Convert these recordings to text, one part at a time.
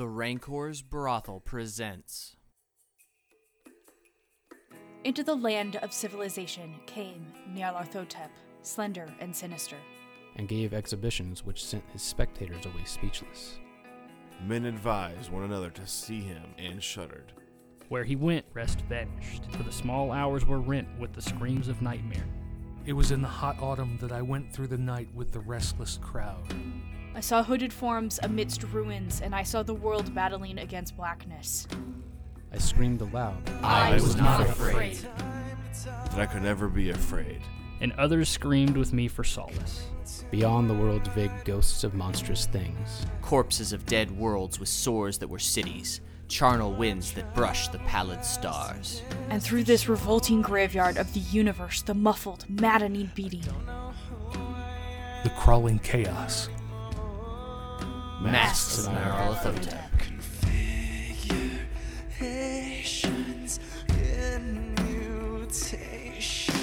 The Rancor's Brothel presents. Into the land of civilization came Nyarlathotep, slender and sinister, and gave exhibitions which sent his spectators away speechless. Men advised one another to see him and shuddered. Where he went, rest vanished, for the small hours were rent with the screams of nightmare. It was in the hot autumn that I went through the night with the restless crowd. I saw hooded forms amidst ruins, and I saw the world battling against blackness. I screamed aloud. I was not afraid. That I could never be afraid. And others screamed with me for solace. Beyond the world's vague ghosts of monstrous things. Corpses of dead worlds with sores that were cities. Charnel winds that brushed the pallid stars. And through this revolting graveyard of the universe, the muffled, maddening beating. The crawling chaos. Masks of Nyarlathotep. Configurations in mutation.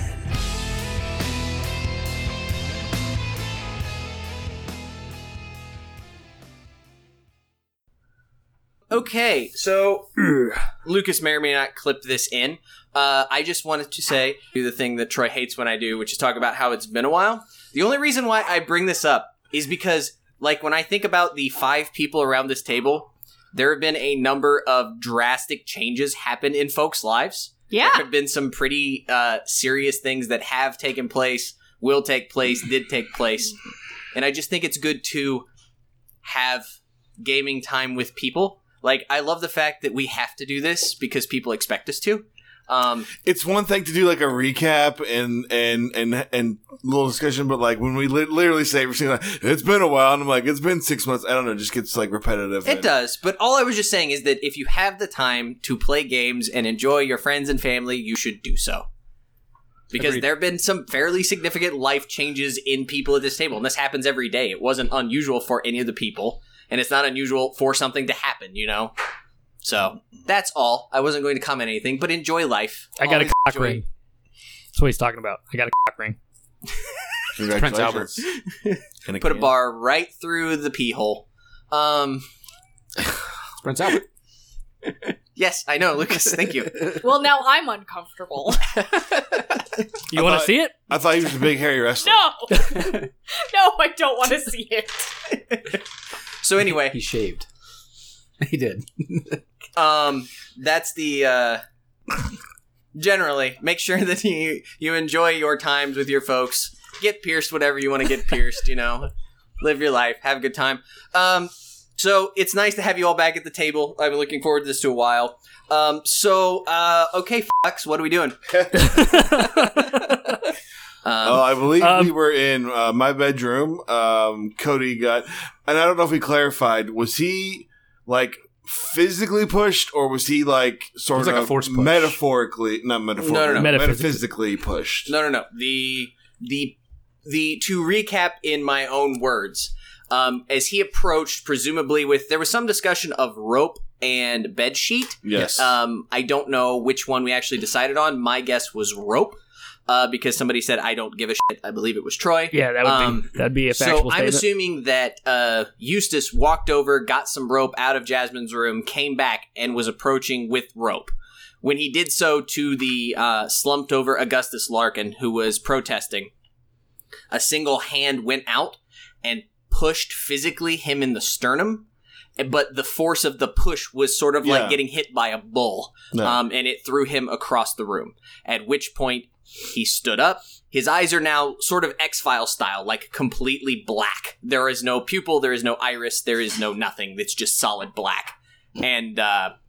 Okay, so Lucas may or may not clip this in. I just wanted to say, do the thing that Troy hates when I do, which is talk about how it's been a while. The only reason why I bring this up is because, like, when I think about the 5 people around this table, there have been a number of drastic changes happen in folks' lives. Yeah. There have been some pretty serious things that have taken place, will take place, did take place. And I just think it's good to have gaming time with people. Like, I love the fact that we have to do this because people expect us to. It's one thing to do like a recap and little discussion, but like when we literally say every single time, it's been a while, and I'm like, it's been 6 months. I don't know, it just gets like repetitive. It does, but all I was just saying is that if you have the time to play games and enjoy your friends and family, you should do so. Because Agreed. there have been some fairly significant life changes in people at this table, and this happens every day. It wasn't unusual for any of the people, and it's not unusual for something to happen, you know? So, that's all. I wasn't going to comment anything, but enjoy life. I got a Always cock enjoy- ring. That's what he's talking about. I got a cock ring. Prince Albert. And Put a bar right through the pee hole. Prince Albert. Yes, I know, Lucas. Thank you. Well, now I'm uncomfortable. You want to see it? I thought he was a big hairy wrestler. No! No, I don't want to see it. So anyway, He shaved. He did. that's the, generally, make sure that you enjoy your times with your folks. Get pierced whatever you want to get pierced, you know. Live your life. Have a good time. So it's nice to have you all back at the table. I've been looking forward to this to a while. Okay, fucks, what are we doing? I believe we were in my bedroom. Cody got, and I don't know if we clarified, was he like physically pushed, or was he like sort like of a force push. metaphorically, not metaphorically, No. metaphysically pushed? No. The to recap in my own words, as he approached, presumably there was some discussion of rope and bed sheet. Yes. I don't know which one we actually decided on. My guess was rope, because somebody said, I don't give a shit. I believe it was Troy. Yeah, that'd be a factual So I'm statement. assuming that Eustace walked over, got some rope out of Jasmine's room, came back, and was approaching with rope. When he did so to the slumped over Augustus Larkin, who was protesting, a single hand went out and pushed physically him in the sternum, but the force of the push was sort of like getting hit by a bull, and it threw him across the room, at which point he stood up. His eyes are now sort of X-Files style, like completely black. There is no pupil, there is no iris, there is no nothing. It's just solid black. And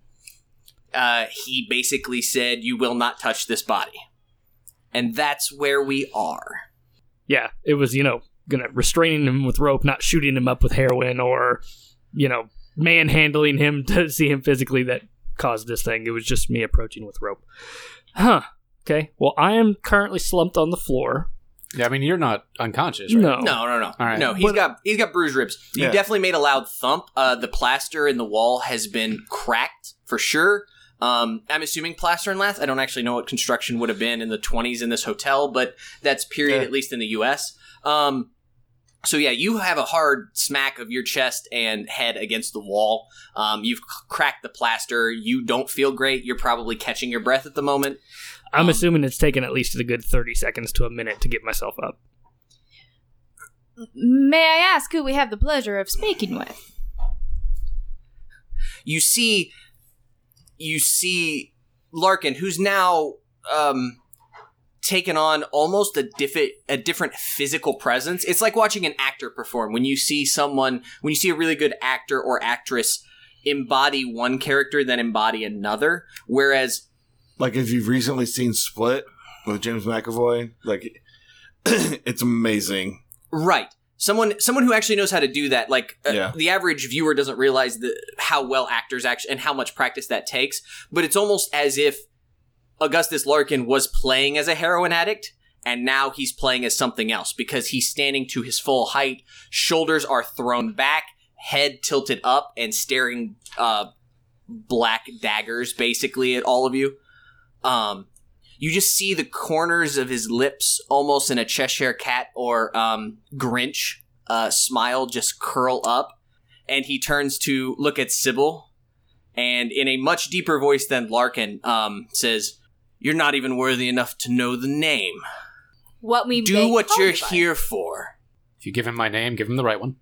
he basically said, "You will not touch this body." And that's where we are. Yeah, it was, restraining him with rope, not shooting him up with heroin or, manhandling him to see him physically that caused this thing. It was just me approaching with rope. Huh. Okay. Well, I am currently slumped on the floor. Yeah, I mean, you're not unconscious, right? No. No. All right. No, he's got bruised ribs. You Yeah. definitely made a loud thump. The plaster in the wall has been cracked for sure. I'm assuming plaster and lath. I don't actually know what construction would have been in the 20s in this hotel, but that's period, at least in the U.S. So yeah, you have a hard smack of your chest and head against the wall. You've cracked the plaster. You don't feel great. You're probably catching your breath at the moment. I'm assuming it's taken at least a good 30 seconds to a minute to get myself up. May I ask who we have the pleasure of speaking with? You see Larkin, who's now taken on almost a different physical presence. It's like watching an actor perform. When you see a really good actor or actress embody one character, then embody another, whereas... Like if you've recently seen Split with James McAvoy, like, it's amazing. Right. Someone who actually knows how to do that. Like, the average viewer doesn't realize how well actors actually, and how much practice that takes. But it's almost as if Augustus Larkin was playing as a heroin addict, and now he's playing as something else, because he's standing to his full height, shoulders are thrown back, head tilted up, and staring black daggers, basically, at all of you. You just see the corners of his lips, almost in a Cheshire Cat or Grinch smile, just curl up. And he turns to look at Sybil, and in a much deeper voice than Larkin, says, "You're not even worthy enough to know the name. What we do what you're here for." If you give him my name, give him the right one.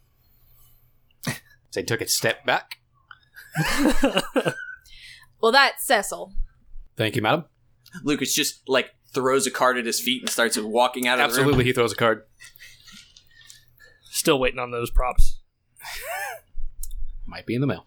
They took a step back. Well, that's Cecil. Thank you, madam. Lucas just, throws a card at his feet and starts walking out of the room. Absolutely, he throws a card. Still waiting on those props. Might be in the mail.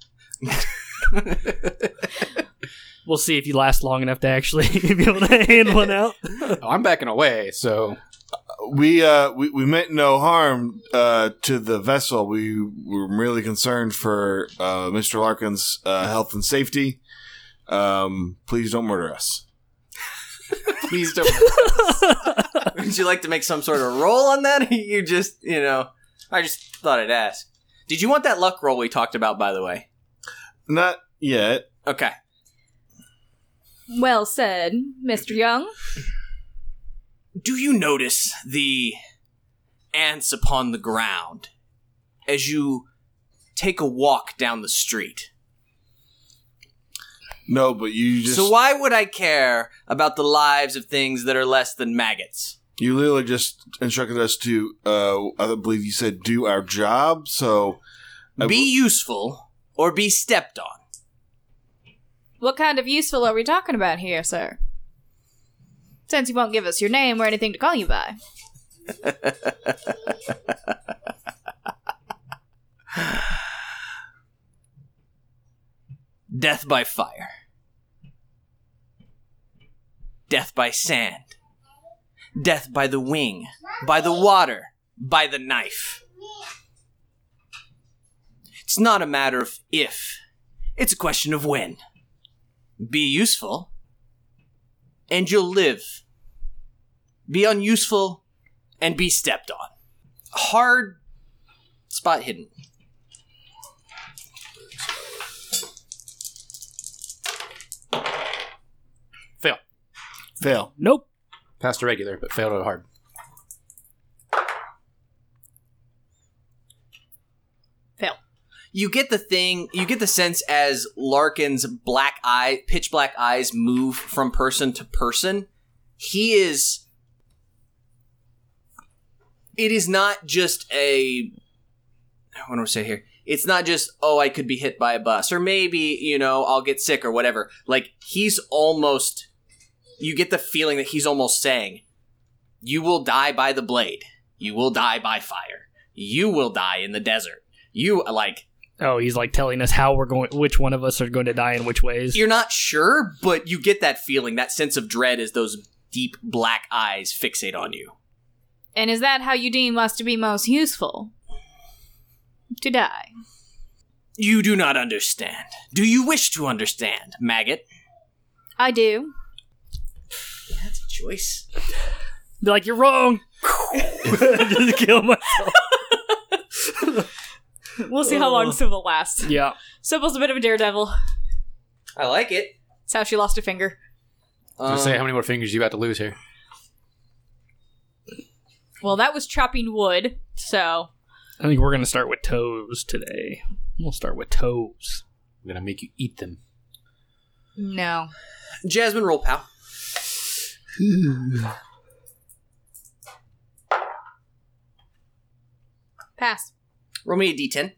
We'll see if you last long enough to actually be able to hand one out. I'm backing away, so... We meant no harm to the vessel. We were really concerned for Mr. Larkin's health and safety. Please don't murder us. Please don't murder us. Would you like to make some sort of roll on that? Or you just, I just thought I'd ask. Did you want that luck roll we talked about, by the way? Not yet. Okay. Well said, Mr. Young. Do you notice the ants upon the ground as you take a walk down the street? No, but you just... So why would I care about the lives of things that are less than maggots? You literally just instructed us to, I believe you said, do our job, so... Be useful or be stepped on. What kind of useful are we talking about here, sir? Since you won't give us your name or anything to call you by. Death by fire. Death by sand. Death by the wing. By the water. By the knife. It's not a matter of if. It's a question of when. Be useful, and you'll live. Be unuseful, and be stepped on. Hard spot hidden. Fail. Nope. Passed a regular, but failed it hard. Fail. You get the sense as Larkin's pitch black eyes move from person to person. It is not just what do I say here? It's not just, I could be hit by a bus, or maybe, I'll get sick or whatever. You get the feeling that he's almost saying, you will die by the blade. You will die by fire. You will die in the desert. Oh, he's telling us which one of us are going to die in which ways. You're not sure, but you get that feeling, that sense of dread as those deep black eyes fixate on you. And is that how you deem us to be most useful? To die? You do not understand. Do you wish to understand, maggot? I do. That's a choice. Be like, you're wrong. Just kill myself. We'll see how long Sybil lasts. Yeah. Sybil's a bit of a daredevil. I like it. That's how she lost a finger. Just say how many more fingers you got to lose here. Well, that was chopping wood, so... I think we're going to start with toes today. We'll start with toes. I'm gonna make you eat them. No. Jasmine, roll, pal. Pass. Roll me a d10.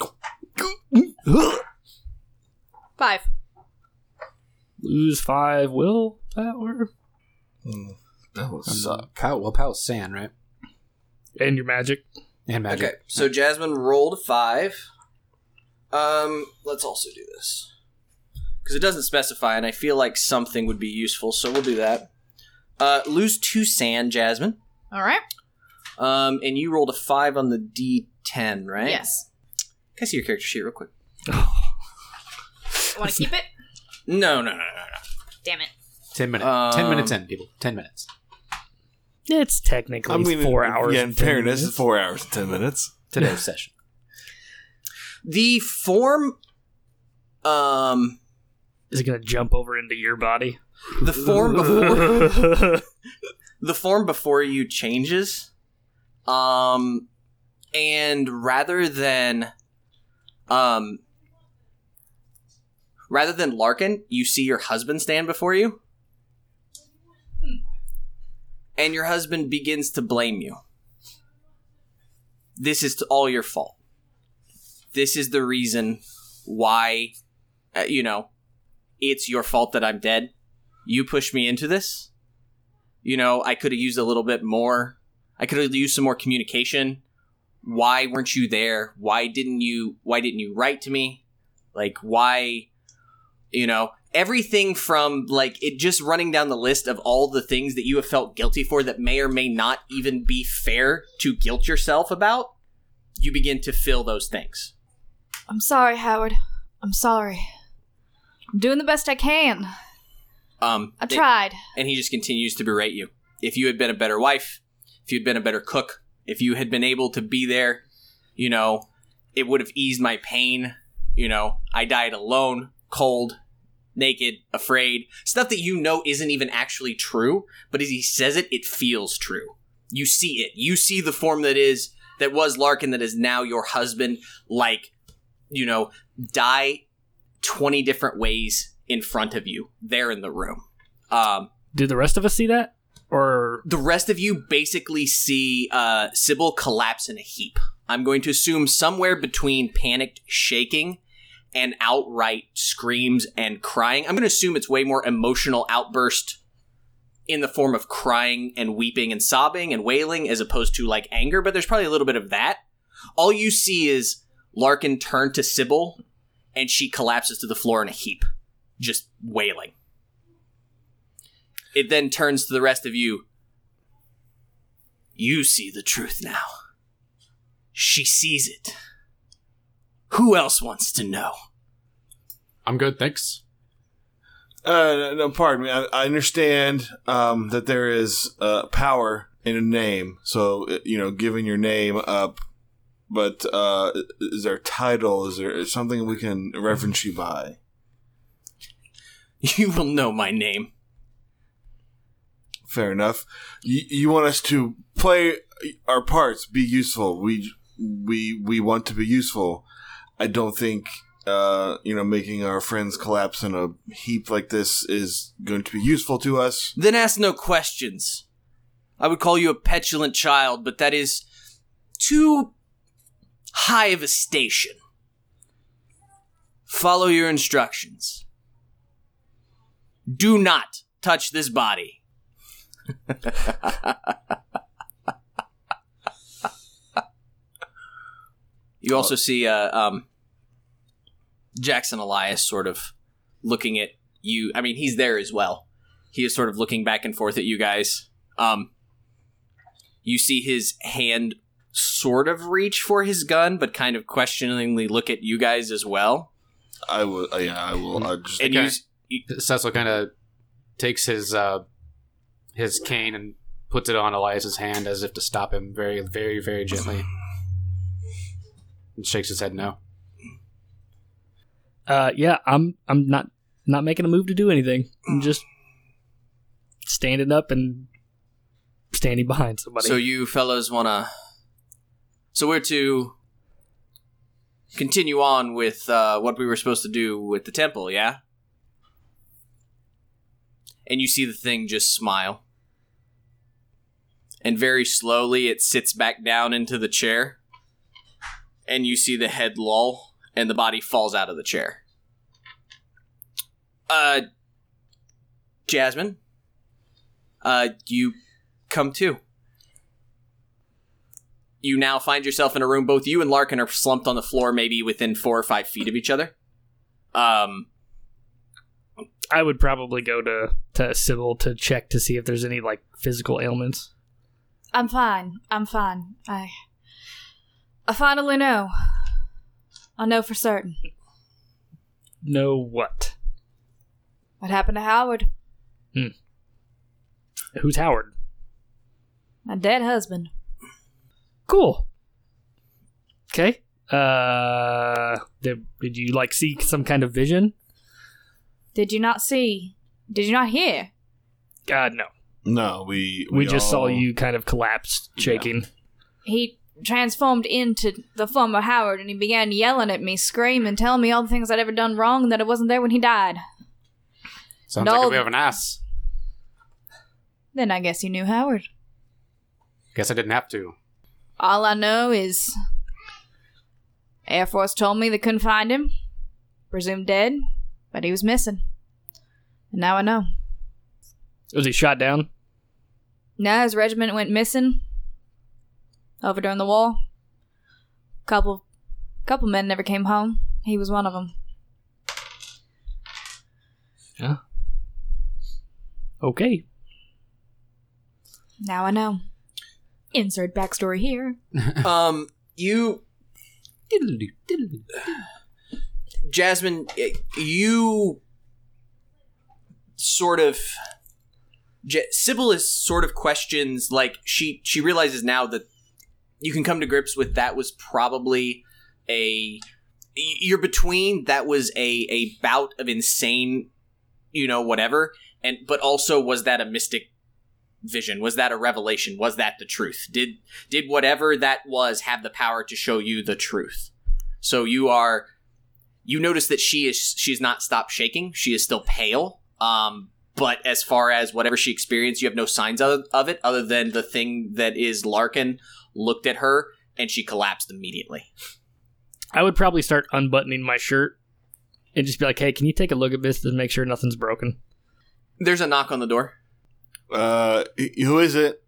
5. Lose 5 will power. That would suck. Powell's sand, right? And your magic. And magic. Okay, so Jasmine rolled 5. Let's also do this. Because it doesn't specify, and I feel like something would be useful, so we'll do that. Lose 2 sand, Jasmine. All right. And you rolled a 5 on the d10, right? Yes. Can I see your character sheet real quick? Want to keep it? No. Damn it. 10 minutes. 10 minutes in, people. 10 minutes. It's technically 4 hours. Yeah, in fairness, it's 4 hours and 10 minutes. Today's session. The form... Is it going to jump over into your body? The form before... the form before you changes. And rather than Larkin, you see your husband stand before you. And your husband begins to blame you. This is all your fault. This is the reason why, it's your fault that I'm dead. You pushed me into this. I could have used a little bit more. I could have used some more communication. Why weren't you there? Why didn't you write to me? Like, why, everything from, like, it just running down the list of all the things that you have felt guilty for that may or may not even be fair to guilt yourself about, you begin to feel those things. I'm sorry, Howard. I'm sorry. I'm doing the best I can. I tried. And he just continues to berate you. If you had been a better wife, if you'd been a better cook, if you had been able to be there, it would have eased my pain. I died alone, cold, naked, afraid. Stuff that isn't even actually true, but as he says it, it feels true. You see it. You see the form that was Larkin that is now your husband, die 20 different ways in front of you, there in the room. Do the rest of us see that? Or the rest of you basically see Sybil collapse in a heap. I'm going to assume somewhere between panicked shaking and outright screams and crying. I'm going to assume it's way more emotional outburst in the form of crying and weeping and sobbing and wailing as opposed to like anger, but there's probably a little bit of that. All you see is Larkin turn to Sybil and she collapses to the floor in a heap, just wailing. It then turns to the rest of you. You see the truth now. She sees it. Who else wants to know? I'm good, thanks. No, pardon me. I understand that there is power in a name. So, giving your name up. But is there a title? Is there something we can reference you by? You will know my name. Fair enough. You want us to play our parts, be useful. We want to be useful. I don't think making our friends collapse in a heap like this is going to be useful to us. Then ask no questions. I would call you a petulant child, but that is too high of a station. Follow your instructions. Do not touch this body. You also see Jackson Elias sort of looking at you. I mean, he's there as well. He is sort of looking back and forth at you guys. You see his hand sort of reach for his gun, but kind of questioningly look at you guys as well. I will. I will. And Cecil kind of takes his cane and puts it on Elias's hand as if to stop him very, very, very gently. And shakes his head no. I'm not making a move to do anything. I'm just standing up and standing behind somebody. So you fellows wanna... So we're to continue on with what we were supposed to do with the temple, yeah? And you see the thing just smile. And very slowly it sits back down into the chair. And you see the head lull, and the body falls out of the chair. Jasmine, you come too. You now find yourself in a room. Both you and Larkin are slumped on the floor, maybe within 4 or 5 feet of each other. I would probably go to Sybil to check to see if there's any, like, physical ailments. I'm fine. I finally know. I know for certain. Know what? What happened to Howard? Who's Howard? My dead husband. Cool. Okay. Did you, like, see some kind of vision? Did you not see? Did you not hear? No. No, we just saw all- you kind of collapse, shaking. He transformed into the form of Howard, and he began yelling at me, screaming, telling me all the things I'd ever done wrong, and that I wasn't there when he died. Sounds No. like a bit of an ass. Then I guess you knew Howard. Guess I didn't have to. All I know is Air Force told me they couldn't find him. Presumed dead, but he was missing. And now I know. Was he shot down? No, his regiment went missing over during the war. Couple men never came home. He was one of them. Yeah. Okay. Now I know. Insert backstory here. You... Jasmine, you sort of... Sybil is sort of questions, like, she realizes now that you can come to grips with that was probably you're between that was a bout of insane, whatever, but also was that a mystic vision? Was that a revelation? Was that the truth? Did whatever that was have the power to show you the truth? So you notice that she's not stopped shaking. She is still pale. But as far as whatever she experienced, you have no signs of it other than the thing that is Larkin looked at her and she collapsed immediately. I would probably start unbuttoning my shirt and just be like, hey, can you take a look at this to make sure nothing's broken? There's a knock on the door. Who is it?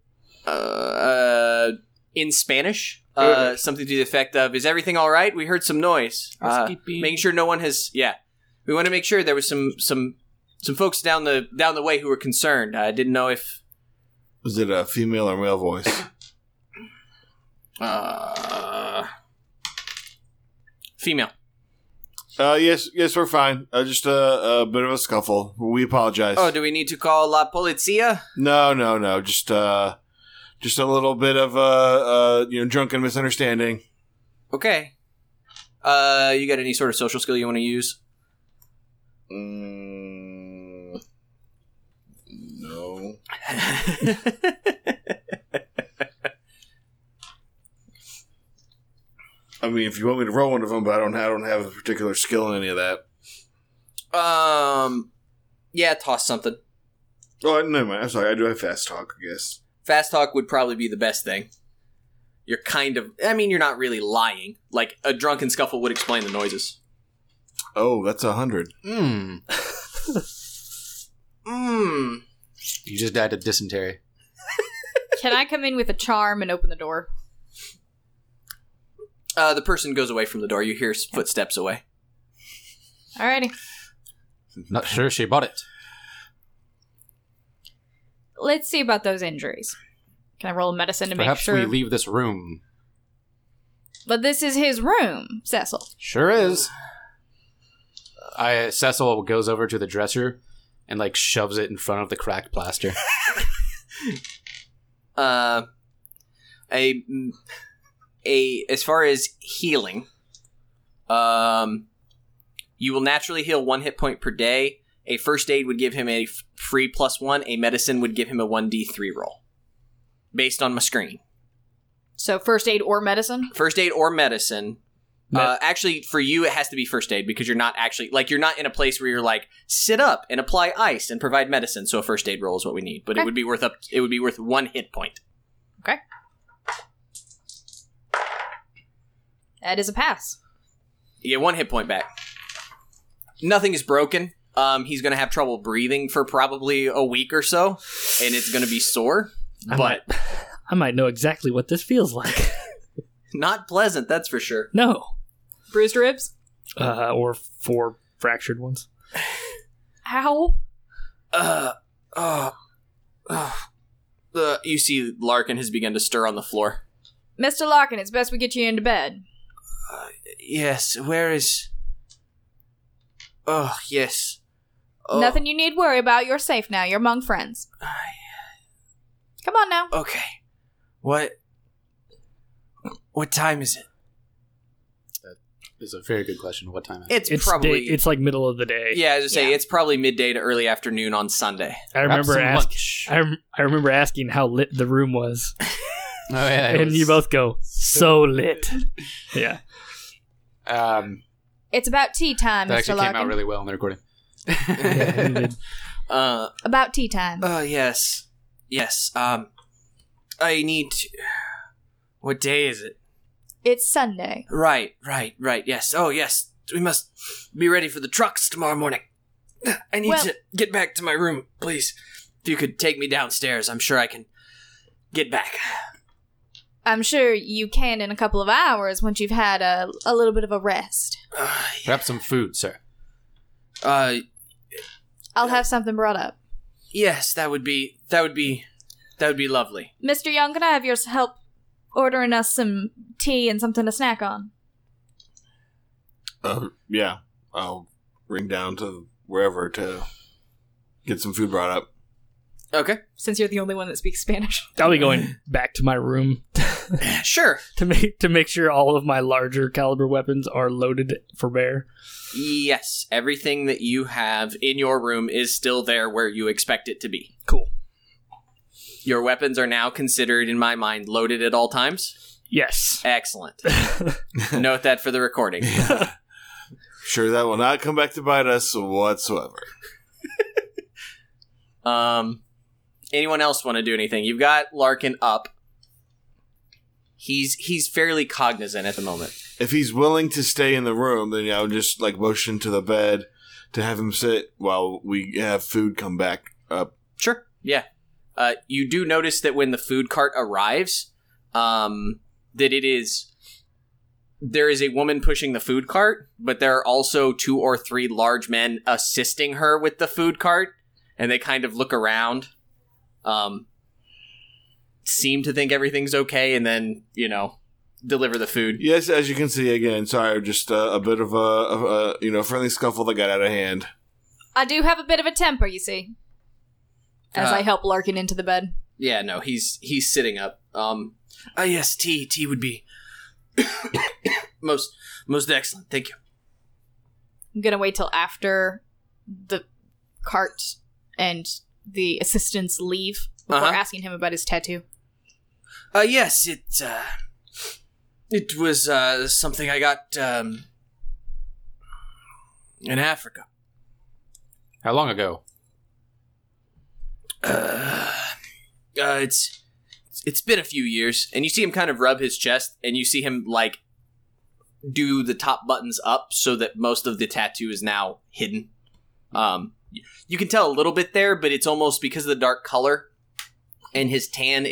In Spanish, something to the effect of, is everything all right? We heard some noise. Making sure no one has... Yeah. We want to make sure there was some folks down the way who were concerned. I didn't know if... Was it a female or male voice? Female. Yes, we're fine. Just a bit of a scuffle. We apologize. Oh, do we need to call La Polizia? No. Just a little bit of drunken misunderstanding. Okay. You got any sort of social skill you want to use? No. I mean, if you want me to roll one of them, but I don't have a particular skill in any of that. Yeah, toss something. Oh, never mind. I'm sorry. I do have fast talk, I guess. Fast talk would probably be the best thing. You're you're not really lying. Like, a drunken scuffle would explain the noises. Oh, that's 100. You just died of dysentery. Can I come in with a charm and open the door? The person goes away from the door. You hear footsteps away. Alrighty. Not sure she bought it. Let's see about those injuries. Can I roll a medicine to Perhaps make sure? we leave this room. But this is his room, Cecil. Sure is. Cecil goes over to the dresser and shoves it in front of the cracked plaster. As far as healing, you will naturally heal 1 hit point per day. A first aid would give him a free +1. A medicine would give him a 1d3 roll. based on my screen. So first aid or medicine? First aid or medicine. Actually, for you, it has to be first aid because you're not actually, like, you're not in a place where you're like, sit up and apply ice and provide medicine. So a first aid roll is what we need. But Okay. it would be worth 1 hit point. Okay. That is a pass. You get 1 hit point back. Nothing is broken. He's going to have trouble breathing for probably a week or so, and it's going to be sore. But I might know exactly what this feels like. not pleasant, that's for sure. No. Bruised ribs? Or 4 fractured ones. Ow. You see Larkin has begun to stir on the floor. Mr. Larkin, it's best we get you into bed. Yes, where is... Oh, yes. Oh, Nothing you need worry about. You're safe now. You're among friends. Come on now. okay. What time is it? It's a very good question. What time? It's It's probably... it's like middle of the day. yeah, as I say, Yeah. it's probably midday to early afternoon on Sunday. I remember Perhaps asking. some lunch. I remember asking how lit the room was, Oh, yeah, it and was- you both go so lit. Yeah. It's about tea time, That Mr. actually Larkin. came out really well in the recording. Yeah, you did. About tea time. Yes. Yes, I need to... What day is it? It's Sunday. Right, yes. Oh, yes. We must be ready for the trucks tomorrow morning. I need Well- to get back to my room, please. If you could take me downstairs, I'm sure I can get back. I'm sure you can in a couple of hours once you've had a little bit of a rest. Perhaps some food, sir. I'll have something brought up. Yes, that would be lovely. Mr. Young, can I have your help ordering us some tea and something to snack on? Yeah. I'll ring down to wherever to get some food brought up. Okay. Since you're the only one that speaks Spanish. I'll be going back to my room Sure. to make sure all of my larger caliber weapons are loaded for bear. Yes, everything that you have in your room is still there where you expect it to be. Cool. Your weapons are now considered, in my mind, loaded at all times. Yes. Excellent. Note that for the recording. Sure, that will not come back to bite us whatsoever. Anyone else want to do anything? You've got Larkin up. He's fairly cognizant at the moment. If he's willing to stay in the room, then I would just like motion to the bed to have him sit while we have food come back up. Sure. Yeah. You do notice that when the food cart arrives, that there is a woman pushing the food cart, but there are also 2 or 3 large men assisting her with the food cart, and they kind of look around, seem to think everything's okay, and then, deliver the food. Yes, as you can see, again, sorry, just a bit of a friendly scuffle that got out of hand. I do have a bit of a temper, you see. As I help Larkin into the bed. Yeah, no, he's sitting up. Yes, tea would be most excellent. Thank you. I'm gonna wait till after the cart and the assistants leave before asking him about his tattoo. Yes, it was something I got in Africa. How long ago? It's been a few years, and you see him kind of rub his chest, and you see him like do the top buttons up so that most of the tattoo is now hidden. You can tell a little bit there, but it's almost because of the dark color and his tan.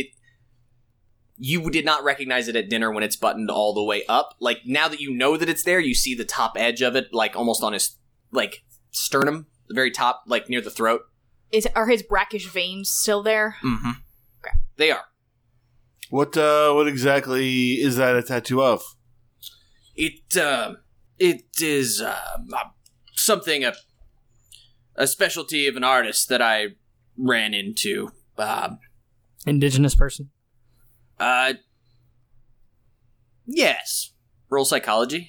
You did not recognize it at dinner when it's buttoned all the way up. Like now that you know that it's there, you see the top edge of it, like almost on his like sternum, the very top, like near the throat. Are his brackish veins still there? Mm-hmm. Okay, they are. What exactly is that a tattoo of? It is something a specialty of an artist that I ran into. Indigenous person? Yes. Roll psychology.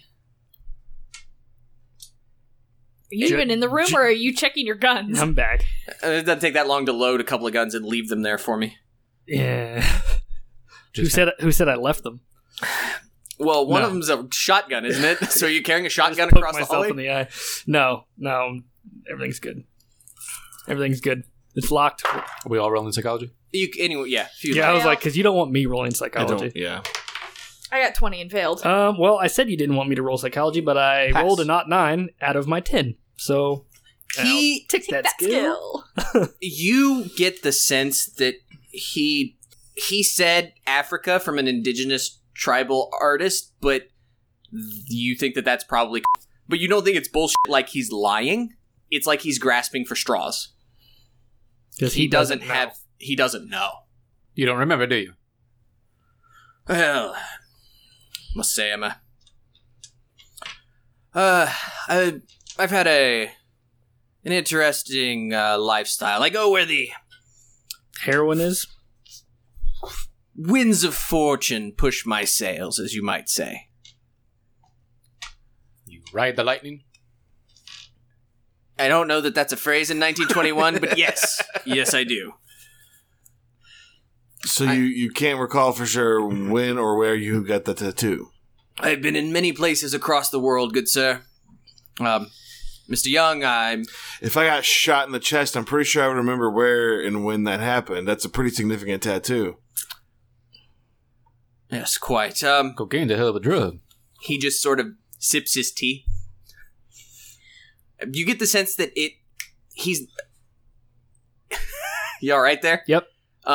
Are you even in the room, or are you checking your guns? I'm back. It doesn't take that long to load a couple of guns and leave them there for me. Yeah. Who said I left them? Well, one No. of them's a shotgun, isn't it? So are you carrying a shotgun Poke across the myself hallway? in the eye. No, everything's good. Everything's good. It's locked. Are we all rolling psychology? Anyway, yeah. If you Yeah, I was Yeah. like, because you don't want me rolling I psychology. don't. Yeah. I got 20 and failed. Well, I said you didn't want me to roll psychology, but I Pass. rolled a not 9 out of my 10. So He take that skill. you get the sense that he said Africa from an indigenous tribal artist, but you think that that's probably, but you don't think it's bullshit like he's lying. It's like he's grasping for straws. Because He doesn't know. You don't remember, do you? Well, must say I've had an interesting lifestyle. I go where the heroin is. winds of fortune push my sails, as you might say. You ride the lightning? I don't know that that's a phrase in 1921, but yes. Yes, I do. So you can't recall for sure when or where you got the tattoo. I've been in many places across the world, good sir. Mr. Young, If I got shot in the chest, I'm pretty sure I would remember where and when that happened. That's a pretty significant tattoo. Yes, quite. Cocaine's a hell of a drug. He just sort of sips his tea. You get the sense that he's... You all right there? Yep.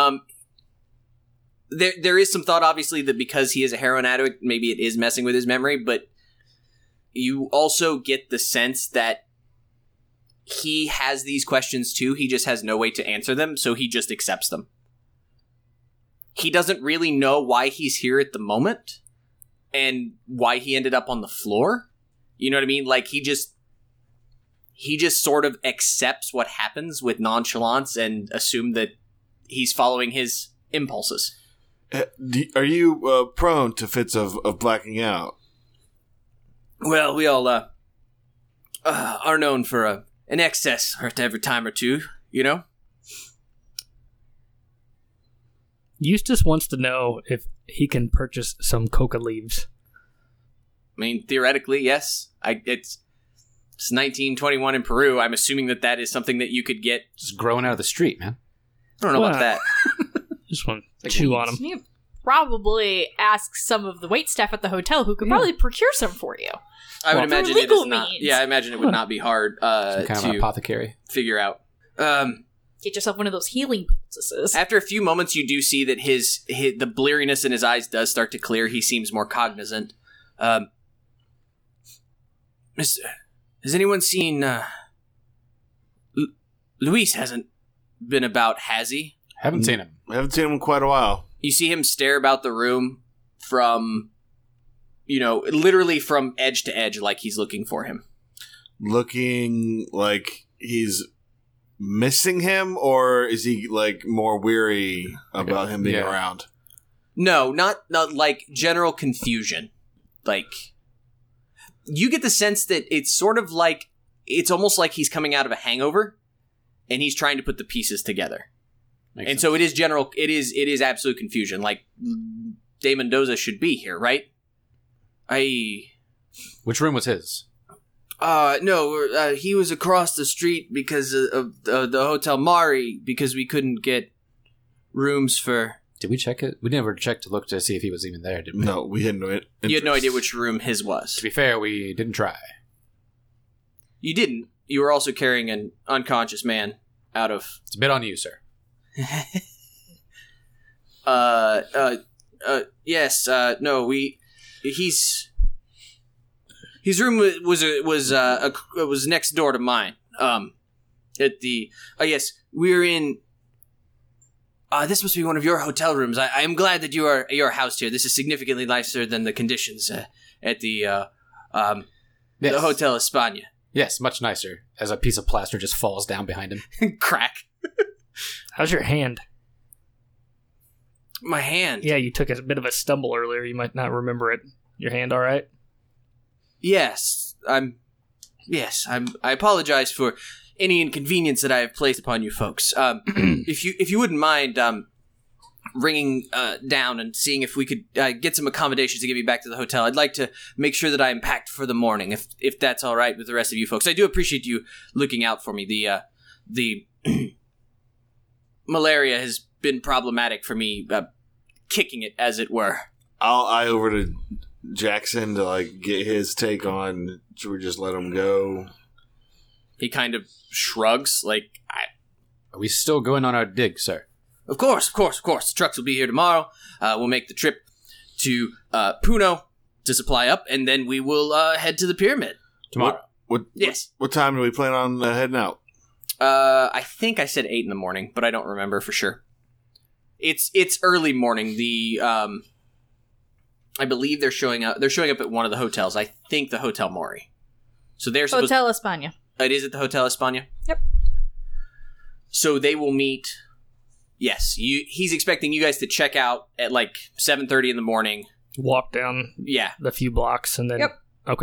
There is some thought, obviously, that because he is a heroin addict, maybe it is messing with his memory, but you also get the sense that he has these questions too. He just has no way to answer them, so he just accepts them. He doesn't really know why he's here at the moment and why he ended up on the floor. You know what I mean? Like, he just sort of accepts what happens with nonchalance and assume that he's following his impulses. Are you prone to fits of blacking out? Well, we all are known for an excess every time or two, you know? Eustace wants to know if he can purchase some coca leaves. I mean, theoretically, yes. It's 1921 in Peru. I'm assuming that is something that you could get. Just growing out of the street, man. I don't know about Wow. that. Just want to chew on them. You probably ask some of the waitstaff at the hotel who could probably procure some for you. I would Well, imagine for it is legal not. means. Yeah, I imagine it would not be hard Some kind of an to apothecary. figure out. Get yourself one of those healing poultices. After a few moments, you do see that the bleariness in his eyes does start to clear. He seems more cognizant. Has anyone seen... Luis hasn't been about, has he? Haven't seen him. I haven't seen him in quite a while. You see him stare about the room from, literally from edge to edge like he's looking for him. Looking like he's missing him, or is he like more weary about him being Yeah. around? No, not like general confusion. Like, you get the sense that it's sort of like, it's almost like he's coming out of a hangover and he's trying to put the pieces together. Makes And so it is general, it is absolute confusion. Like, De Mendoza should be here, right? Which room was his? No, he was across the street because of the Hotel Mari, because we couldn't get rooms for... Did we check it? We never checked to look to see if he was even there, did we? No, we had no interest. You had no idea which room his was. To be fair, we didn't try. You didn't. You were also carrying an unconscious man out of... It's a bit on you, sir. Yes, no, his room was next door to mine. Yes, we're in... this must be one of your hotel rooms. I am glad that you're housed here. This is significantly nicer than the conditions at the Hotel España. Yes, much nicer. As a piece of plaster just falls down behind him. Crack. How's your hand? My hand. Yeah, you took a bit of a stumble earlier. You might not remember it. Your hand all right? Yes, I apologize for any inconvenience that I have placed upon you folks. If you wouldn't mind, ringing down and seeing if we could get some accommodations to get me back to the hotel. I'd like to make sure that I am packed for the morning, if that's all right with the rest of you folks. I do appreciate you looking out for me. The malaria has been problematic for me, kicking it, as it were. I'll eye over to Jackson to like get his take on. Should we just let him go? He kind of shrugs, like, Are we still going on our dig, sir? Of course. The trucks will be here tomorrow. We'll make the trip to Puno to supply up, and then we will head to the pyramid tomorrow. Yes. What time do we plan on heading out? I think I said 8 in the morning, but I don't remember for sure. It's early morning. I believe they're showing up. They're showing up at one of the hotels. I think the Hotel Mori. So they're supposed. Hotel España. It is at the Hotel España. Yep. So they will meet. Yes, he's expecting you guys to check out at like 7:30 in the morning. Walk down the few blocks and then... Yep. Okay.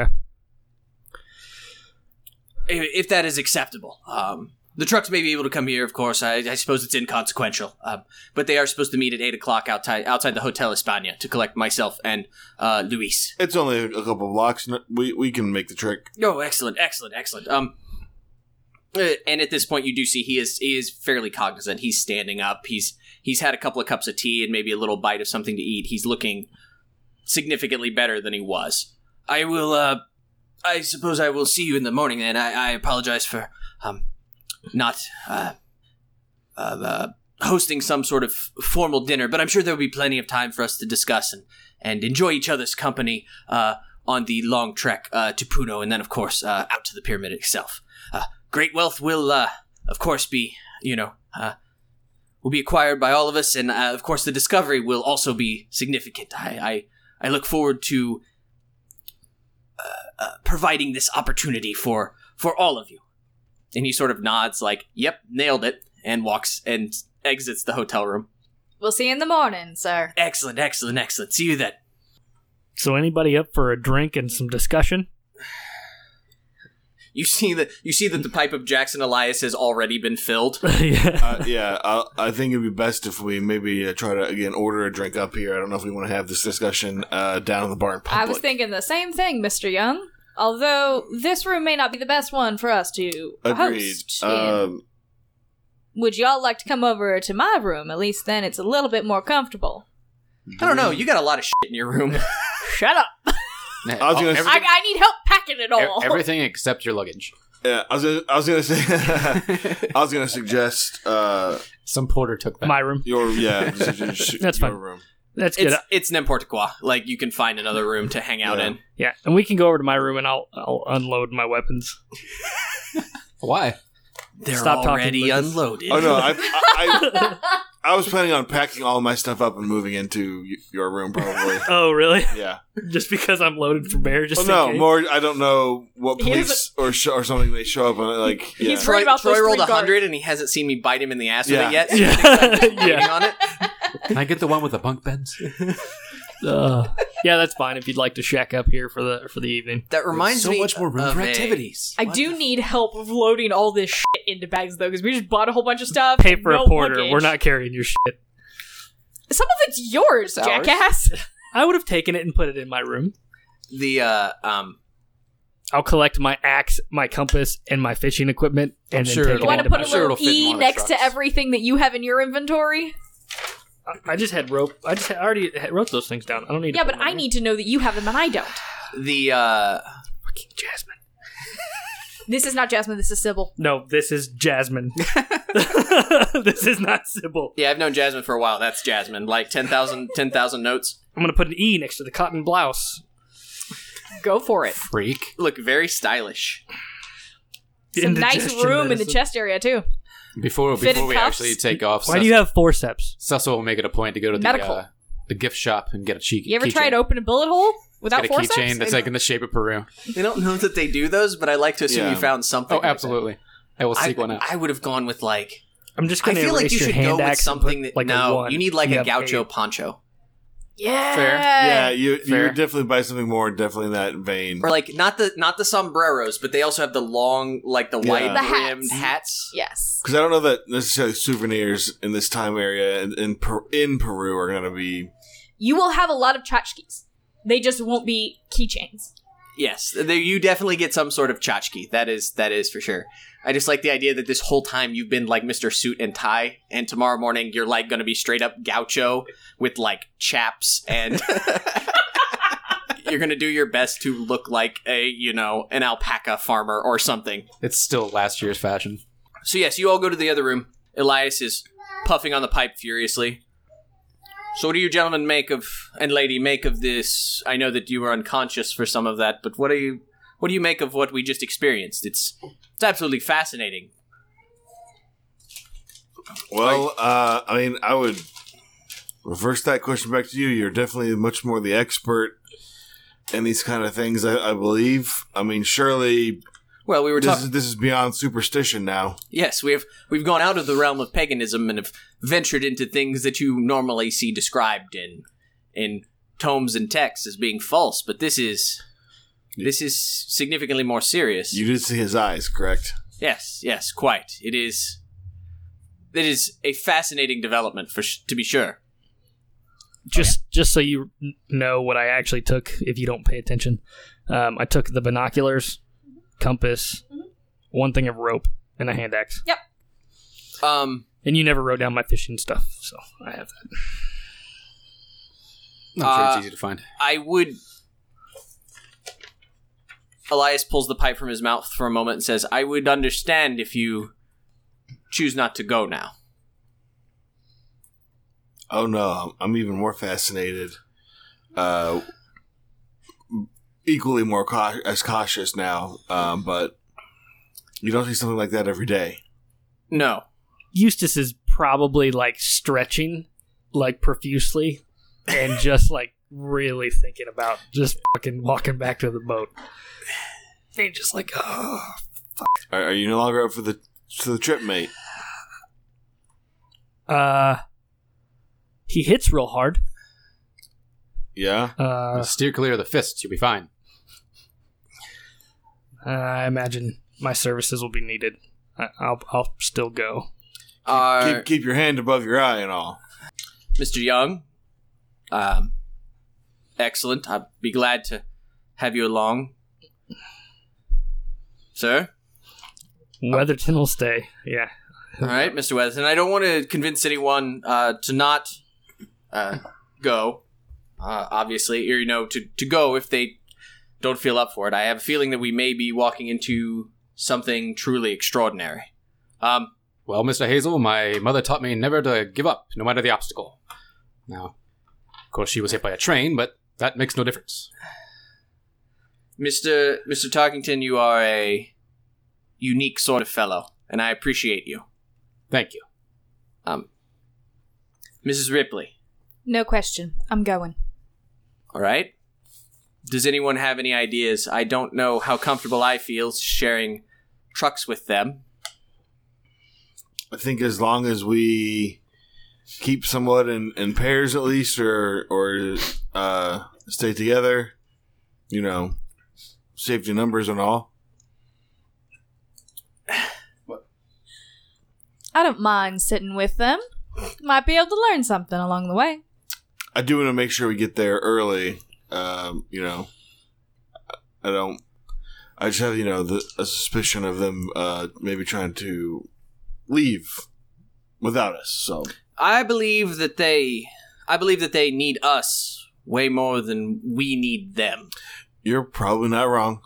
If that is acceptable. The trucks may be able to come here, of course. I suppose it's inconsequential. But they are supposed to meet at 8 o'clock outside the Hotel España to collect myself and Luis. It's only a couple blocks. We can make the trick. Oh, excellent. And at this point, you do see he is fairly cognizant. He's standing up. He's had a couple of cups of tea and maybe a little bite of something to eat. He's looking significantly better than he was. I suppose I will see you in the morning. Then I apologize for not hosting some sort of formal dinner, but I'm sure there will be plenty of time for us to discuss and enjoy each other's company on the long trek to Puno, and then of course out to the pyramid itself. Great wealth will, of course, be, will be acquired by all of us, and of course the discovery will also be significant. I look forward to providing this opportunity for all of you. And he sort of nods like, yep, nailed it, and walks and exits the hotel room. We'll see you in the morning, sir. Excellent. See you then. So anybody up for a drink and some discussion? You see that the pipe of Jackson Elias has already been filled. I think it'd be best if we maybe try to again order a drink up here. I don't know if we want to have this discussion down in the bar in public. I was thinking the same thing, Mr. Young. Although this room may not be the best one for us to host in. Would y'all like to come over to my room? At least then it's a little bit more comfortable. I don't know. You got a lot of shit in your room. Shut up. I need help packing it all. Everything except your luggage. Yeah, I was gonna say. I was gonna suggest. Some porter took that. My room. That's fine. Room. That's good. It's n'importe quoi. Like you can find another room to hang out in. Yeah, and we can go over to my room and I'll unload my weapons. Why? They're Stop already talking, unloaded. Oh no, I was planning on packing all my stuff up and moving into your room, probably. Oh, really? Yeah. Just because I'm loaded for bear? Just no, in case? more. I don't know what police or something they show up on. Like, yeah. He's worried about Troy those rolled 3 100 and he hasn't seen me bite him in the ass with Yeah. it yet. So Yeah. on it. Can I get the one with the bunk beds? Yeah, that's fine if you'd like to shack up here for the evening. That reminds me much more room of for a- activities. I do need help of loading all this shit into bags, though, because we just bought a whole bunch of stuff. Pay for no a porter. luggage. We're not carrying your shit. Some of it's yours, It's ours. jackass. I would have taken it and put it in my room. I'll collect my axe, my compass, and my fishing equipment, and then sure take it'll- You it want to into put my a sure little it'll fit in E one of the next to trucks. everything that you have in your inventory? I just had rope. I already wrote those things down. I don't need to Yeah, put but them in I there. need to know that you have them and I don't. Fucking Jasmine. This is not Jasmine, this is Sybil. No, this is Jasmine. This is not Sybil. Yeah, I've known Jasmine for a while. That's Jasmine. Like 10,000 notes. I'm going to put an E next to the cotton blouse. Go for it. Freak. Look very stylish. Some nice Indigestion room in the medicine. chest area, too. Before Fitted we cuffs? actually take off, Why do you have forceps? Cecil will make it a point to go to Medical. the gift shop and get a cheeky. You ever tried to open a bullet hole without Get a forceps? keychain that's like in the shape of Peru. I don't know that they do those, but I like to assume Yeah. you found something. Oh, absolutely. I will seek one out. I would have gone with like. I'm just I going to feel erase like you your should hand go with axe and something put, that. like a No, one. you need like a have gaucho poncho. Yeah. Fair. Yeah, you Fair. definitely buy something more, definitely in that vein. Or like not the sombreros, but they also have the long, like the wide The brimmed hats. hats. Yes. Because I don't know that necessarily souvenirs in this time area in Peru are going to be. You will have a lot of tchotchkes. They just won't be keychains. Yes, you definitely get some sort of tchotchke. That is for sure. I just like the idea that this whole time you've been like Mr. Suit and Tie, and tomorrow morning you're like going to be straight up gaucho with like chaps, and you're going to do your best to look like an alpaca farmer or something. It's still last year's fashion. So yes, you all go to the other room. Elias is puffing on the pipe furiously. So what do you gentlemen and lady make of this? I know that you were unconscious for some of that, but what do you make of what we just experienced? It's absolutely fascinating. Well, I mean, I would reverse that question back to you. You're definitely much more the expert in these kind of things, I believe. I mean, surely. Well, we were talking. This is beyond superstition now. Yes, we've gone out of the realm of paganism and have ventured into things that you normally see described in tomes and texts as being false. But this is significantly more serious. You did see his eyes, correct? Yes, quite. It is a fascinating development to be sure. Just so you know what I actually took, if you don't pay attention, I took the binoculars, compass, one thing of rope, and a hand axe. Yep. And you never wrote down my fishing stuff, so I have that. I'm sure it's easy to find. Elias pulls the pipe from his mouth for a moment and says, I would understand if you choose not to go now. Oh no, I'm even more fascinated. Equally more cautious now, but you don't see something like that every day. No. Eustace is probably like stretching like profusely and just like really thinking about just fucking walking back to the boat. And just like, oh, fuck. Are you no longer up for the trip, mate? He hits real hard. Yeah? Steer clear of the fists, you'll be fine. I imagine my services will be needed. I'll still go. Keep your hand above your eye and all. Mr. Young, excellent. I'd be glad to have you along. Sir? Weatherton will stay, yeah. All right, Mr. Weatherton. I don't want to convince anyone to not go, obviously, or, to go if they don't feel up for it. I have a feeling that we may be walking into something truly extraordinary. Well, Mr. Hazel, my mother taught me never to give up, no matter the obstacle. Now, of course, she was hit by a train, but that makes no difference. Mr. Tarkington, you are a unique sort of fellow, and I appreciate you. Thank you. Mrs. Ripley. No question. I'm going. All right. Does anyone have any ideas? I don't know how comfortable I feel sharing trucks with them. I think as long as we keep somewhat in pairs at least, or stay together, safety numbers and all. I don't mind sitting with them. Might be able to learn something along the way. I do want to make sure we get there early. I just have, a suspicion of them maybe trying to leave without us. So I believe that they need us way more than we need them. You're probably not wrong.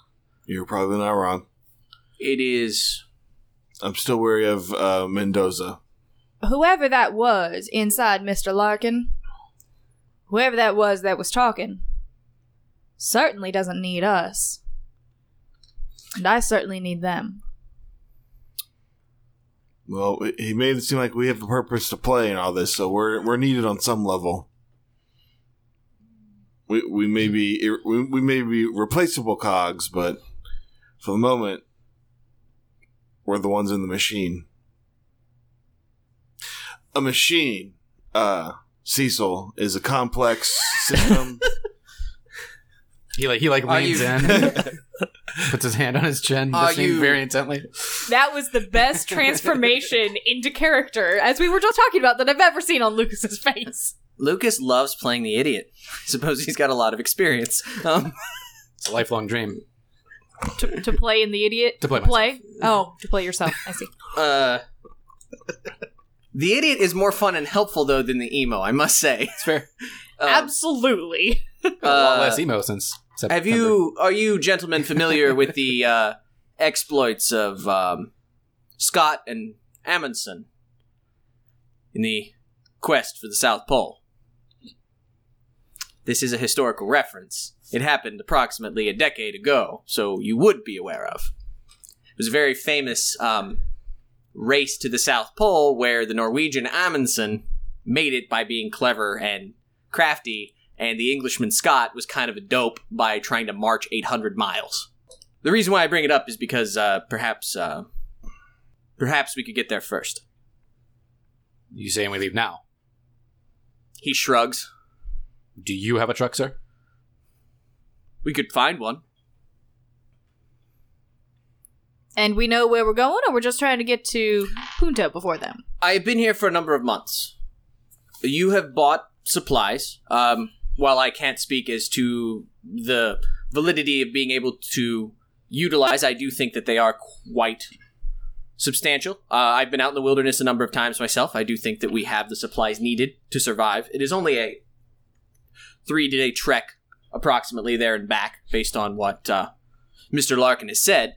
It is. I'm still wary of Mendoza. Whoever that was inside Mr. Larkin, whoever that was talking, certainly doesn't need us. And I certainly need them. Well, he made it seem like we have a purpose to play in all this, so we're needed on some level. We may be replaceable cogs, but for the moment, we're the ones in the machine. A machine, Cecil, is a complex system. He leans in, puts his hand on his chin, listening very intently. That was the best transformation into character, as we were just talking about, that I've ever seen on Lucas's face. Lucas loves playing the idiot. I suppose he's got a lot of experience. It's a lifelong dream. To play in the idiot? To play myself. Oh, to play yourself. I see. The idiot is more fun and helpful, though, than the emo, I must say. It's fair. Absolutely. A lot less emo since September. Are you gentlemen familiar with the exploits of Scott and Amundsen in the quest for the South Pole? This is a historical reference. It happened approximately a decade ago, so you would be aware of. It was a very famous race to the South Pole where the Norwegian Amundsen made it by being clever and crafty, and the Englishman Scott was kind of a dope by trying to march 800 miles. The reason why I bring it up is because perhaps we could get there first. You saying we leave now? He shrugs. Do you have a truck, sir? We could find one. And we know where we're going, or we're just trying to get to Punto before them? I've been here for a number of months. You have bought supplies. While I can't speak as to the validity of being able to utilize, I do think that they are quite substantial. I've been out in the wilderness a number of times myself. I do think that we have the supplies needed to survive. It is only a 3-day trek, approximately, there and back, based on what Mr. Larkin has said.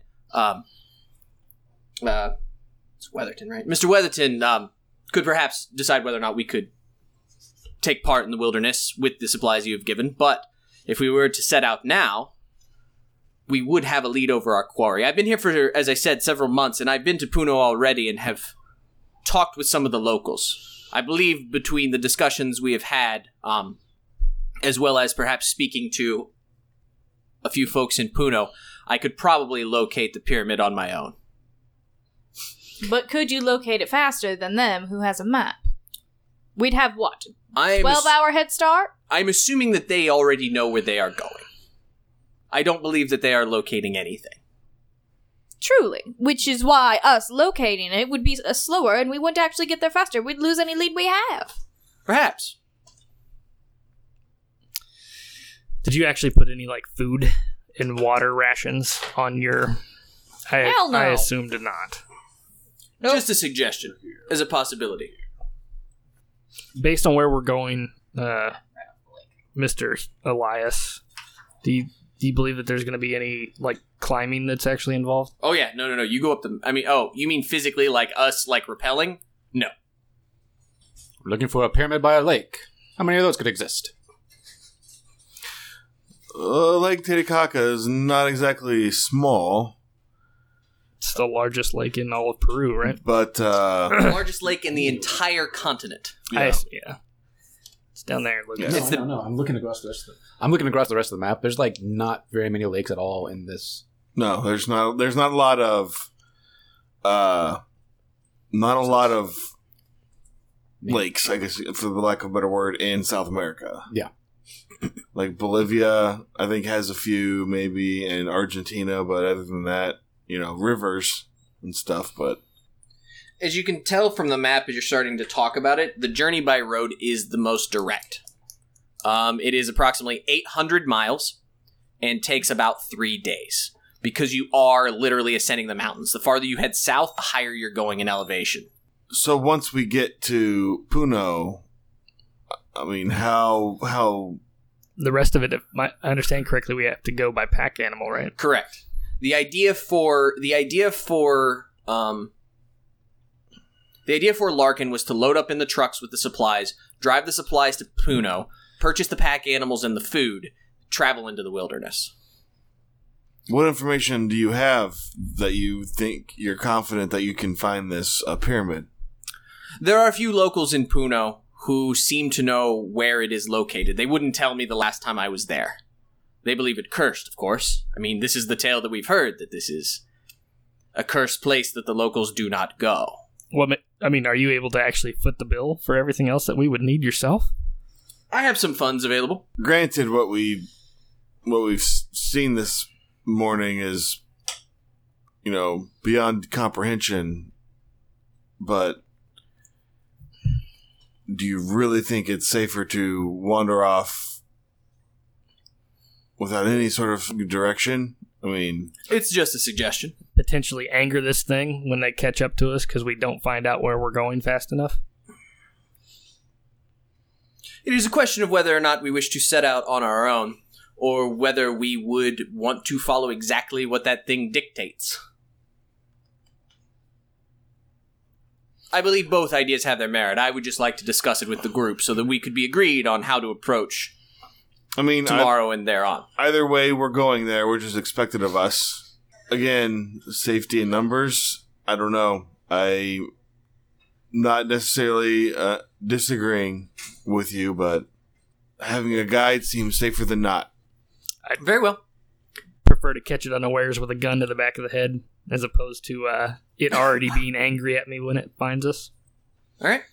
It's Weatherton, right? Mr. Weatherton could perhaps decide whether or not we could take part in the wilderness with the supplies you have given, but if we were to set out now, we would have a lead over our quarry. I've been here for, as I said, several months, and I've been to Puno already and have talked with some of the locals. I believe between the discussions we have had, as well as perhaps speaking to a few folks in Puno, I could probably locate the pyramid on my own. But could you locate it faster than them, who has a map? We'd have what? 12-hour head start? I'm assuming that they already know where they are going. I don't believe that they are locating anything. Truly. Which is why us locating it would be slower and we wouldn't actually get there faster. We'd lose any lead we have. Perhaps. Did you actually put any, food and water rations on your... Hell no. I assumed not. Nope. Just a suggestion, as a possibility. Based on where we're going, Mr. Elias, do you believe that there's going to be any, climbing that's actually involved? Oh, yeah. No. You go up the... you mean physically, like us, rappelling? No. We're looking for a pyramid by a lake. How many of those could exist? Lake Titicaca is not exactly small. It's the largest lake in all of Peru, right? But, the largest lake in the entire continent. Yeah. It's down there. No. I'm looking across the rest of I'm looking across the rest of the map. There's, not very many lakes at all in this. No, there's not a lot of, lakes, I guess, for the lack of a better word, in South America. Yeah. Like Bolivia, I think, has a few, maybe, and Argentina, but other than that, rivers and stuff, but... As you can tell from the map as you're starting to talk about it, the journey by road is the most direct. It is approximately 800 miles and takes about 3 days because you are literally ascending the mountains. The farther you head south, the higher you're going in elevation. So once we get to Puno, how... The rest of it, if I understand correctly, we have to go by pack animal, right? Correct. The idea for Larkin was to load up in the trucks with the supplies, drive the supplies to Puno, purchase the pack animals and the food, travel into the wilderness. What information do you have that you think you're confident that you can find this pyramid? There are a few locals in Puno who seem to know where it is located. They wouldn't tell me the last time I was there. They believe it cursed, of course. This is the tale that we've heard, that this is a cursed place that the locals do not go. Well, are you able to actually foot the bill for everything else that we would need yourself? I have some funds available. Granted, what we've seen this morning is, beyond comprehension, but do you really think it's safer to wander off without any sort of direction? I mean, it's just a suggestion. Potentially anger this thing when they catch up to us because we don't find out where we're going fast enough? It is a question of whether or not we wish to set out on our own, or whether we would want to follow exactly what that thing dictates. I believe both ideas have their merit. I would just like to discuss it with the group so that we could be agreed on how to approach tomorrow and thereon. Either way, we're going there, which is expected of us. Again, safety in numbers, I don't know. I'm not necessarily disagreeing with you, but having a guide seems safer than not. Very well. Prefer to catch it unawares with a gun to the back of the head as opposed to it already being angry at me when it finds us. All right.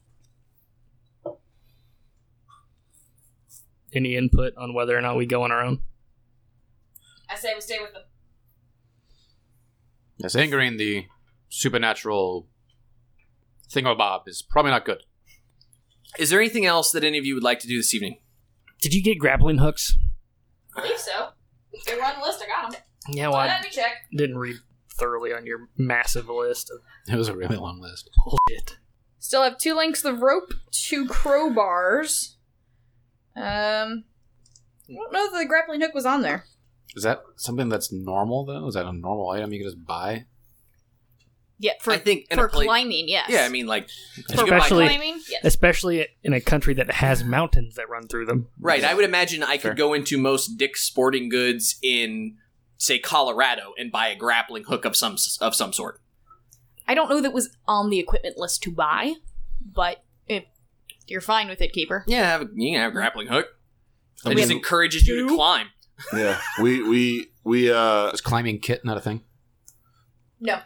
Any input on whether or not we go on our own? I say we stay with them. Yes, angering the supernatural thingamabob is probably not good. Is there anything else that any of you would like to do this evening? Did you get grappling hooks? I believe so. They were on the list. I got them. Yeah, well, Let me check. didn't read thoroughly on your massive list. It was a really long list. Bullshit. Still have 2 lengths of rope, 2 crowbars. I don't know if the grappling hook was on there. Is that something that's normal, though? Is that a normal item you can just buy? Yeah, I think for climbing, yes. Yeah, I mean, like... For Especially- climbing, yes. Especially in a country that has mountains that run through them. Right, I would imagine I Sure. could go into most Dick's Sporting Goods in, say, Colorado and buy a grappling hook of some sort. I don't know that was on the equipment list to buy, but if you're fine with it, Keeper. Yeah, you can have a grappling hook. It I just mean, encourages you to climb. Yeah, we Is climbing kit not a thing? No.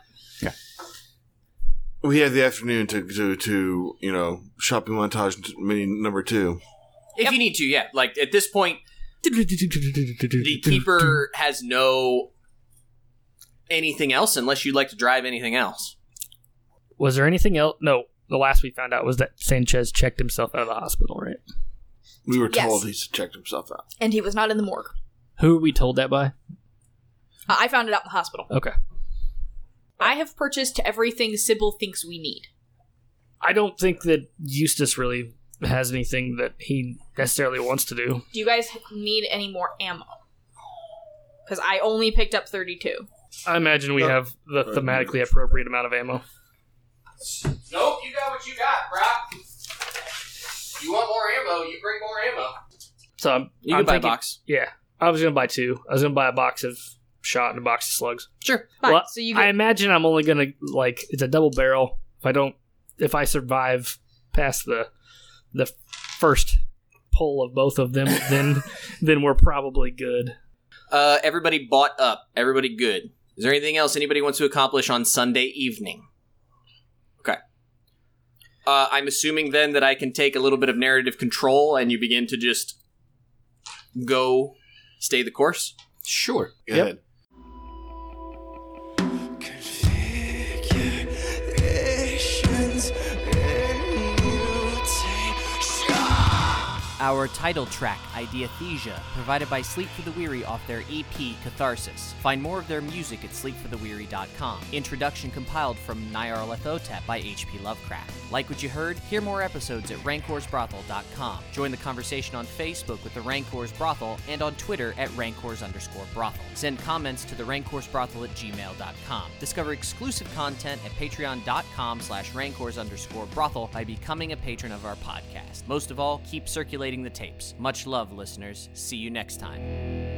we had the afternoon to shopping montage mini number 2. If you need to, yeah. Like, at this point, the Keeper has no anything else unless you'd like to drive anything else. Was there anything else? No, the last we found out was that Sanchez checked himself out of the hospital, right? We were told Yes. he's checked himself out. And he was not in the morgue. Who were we told that by? I found it out in the hospital. Okay. I have purchased everything Sybil thinks we need. I don't think that Eustace really has anything that he necessarily wants to do. Do you guys need any more ammo? Because I only picked up 32. I imagine we have the thematically appropriate amount of ammo. Nope, you got what you got, Brock. You want more ammo, you bring more ammo. So You I'm can buy a thinking- box. Yeah, I was going to buy 2. I was going to buy a box of shot and a box of slugs. Sure. Fine, Well, so you I get... imagine I'm only going to, it's a double barrel. If I survive past the first pull of both of them, then we're probably good. Everybody bought up. Everybody good. Is there anything else anybody wants to accomplish on Sunday evening? Okay. I'm assuming then that I can take a little bit of narrative control and you begin to just go stay the course? Sure. Go ahead. Configurations in mutation. Our title track, Ideathesia, provided by Sleep for the Weary off their EP, Catharsis. Find more of their music at sleepfortheweary.com. Introduction compiled from Nyarlathotep by H.P. Lovecraft. Like what you heard? Hear more episodes at rancorsbrothel.com. Join the conversation on Facebook with the Rancors Brothel and on Twitter at rancors_brothel. Send comments to the rancorsbrothel at gmail.com. Discover exclusive content at patreon.com/rancors_brothel by becoming a patron of our podcast. Most of all, keep circulating the tapes. Much love, listeners. See you next time.